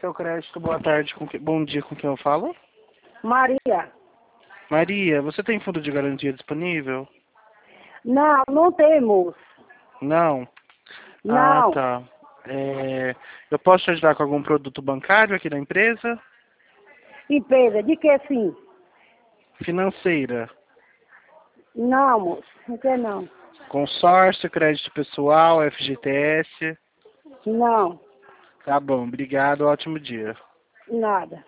Seu crédito, boa tarde, bom dia, com quem eu falo? Maria. Maria, você tem fundo de garantia disponível? Não, não temos. Não? Ah, Não. tá. Eu posso te ajudar com algum produto bancário aqui da empresa? Empresa, de que sim? Financeira? Não, moço. Não quer não. Consórcio, crédito pessoal, FGTS? Não. Tá bom, obrigado, ótimo dia. Nada.